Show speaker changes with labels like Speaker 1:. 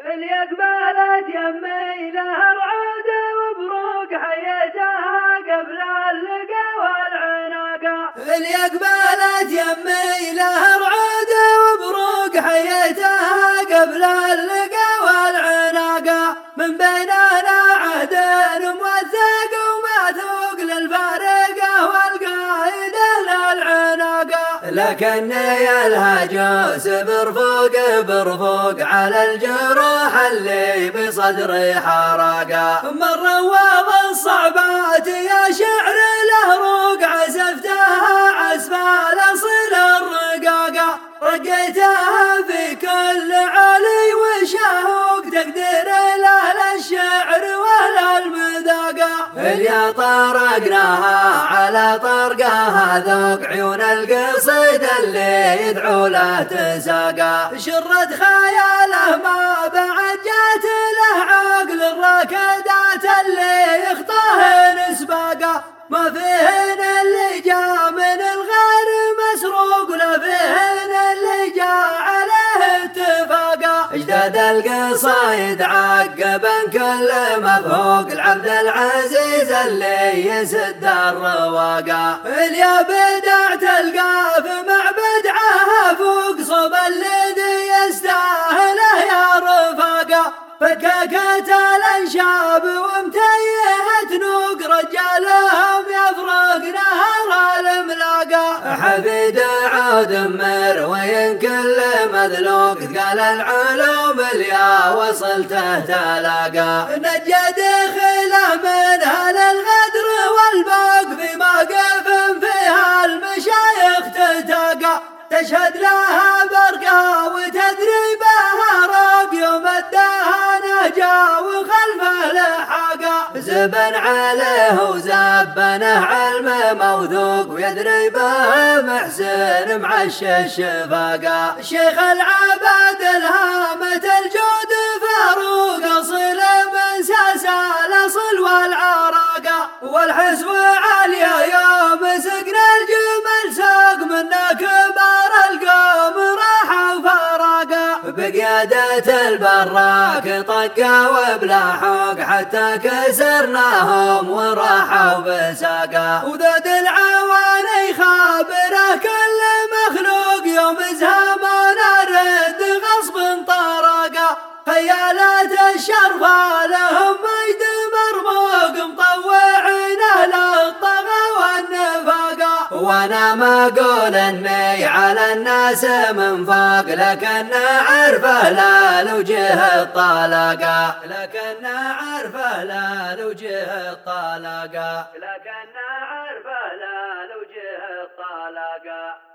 Speaker 1: اللي قبلت يمي لها رعودة وبروق حيتها قبل اللقا والعناقة. اللي قبلت يمي لها رعودة وبروق حيتها قبل اللقا والعناقة. من بيننا عهد موثق وماثوق للفارقة والقائد للعناقة. لكني الهجوس برفوق على الجروح اللي بصدري حرقة. من روض الصعبات يا شعر له روق عزفتها عزف الأصل الرقاقة. رقيتها في كل علي وشهوق تقدير له الشعر ولا المذاقة. اللي طرقناها على طرقها ذوق عيون القصيد اللي يدعو له تساقى. شرد خياله ما بعد جات له عقل الركضات اللي يخطاهن سباقة. ما فيهن اللي جاء من الغير مسروق ولا فيهن اللي جاء عليه اتفاقا. اجداد القصايد عقبا كل مفهوق العبد العزيز اللي يسد الرواقة. اللي بدع تلقاه في معبدعه فوق صوب الذي يستاهله يا رفاقة. فكاكة الانشاب ومتيهة نوق رجالهم يفرق نهر الملاقة. حفيد عود مروي كل مذلوق قال العلوم اليا وصلته تلاقى. نجد خلا من اهل الغدر والبوق في موقف فيها المشايخ تلتقى. تشهد لها برقة وتدري بها روق يوم الدها نجا وخلفه لحاقة. زبن عليه وزبنه علم موثوق ويدري به محسن معش الشفاقة. شيخ العباد الهامة الجود فاروق أصل من ساسا الأصل والعراقة. والحسب عليا يوم سقنا الجمل ساق منا كبار القوم راحوا فراقا. بقيادة البراك طقا وبلا حوق حتى كسرناهم وراحوا بساقا. وذود العواني خابره كل مخلوق يوم زهمنا رد غصب طرقا. خيالات الشرفة لهم مجد مرموق مطوعين للطغى والنفاقة. وانا ما اقول اني على الناس من فوق لكن عرفه لا لوجه الطلاقة. لكن عرفه لا لوجه الطلاقة. لكن عرفه لا لوجه الطلاقة.